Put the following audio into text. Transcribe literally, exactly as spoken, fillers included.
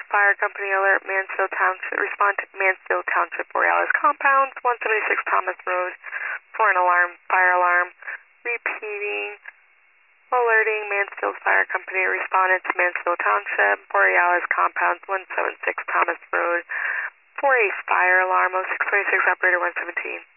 Fire Company alert Mansfield Township. Respond to Mansfield Township Borealis Compounds, one seventy-six Thomas Road for an alarm, fire alarm. Repeating, alerting Mansfield Fire Company. Responded to Mansfield Township Borealis Compounds, one seventy-six Thomas Road for a fire alarm. oh six twenty-six, operator one seventeen.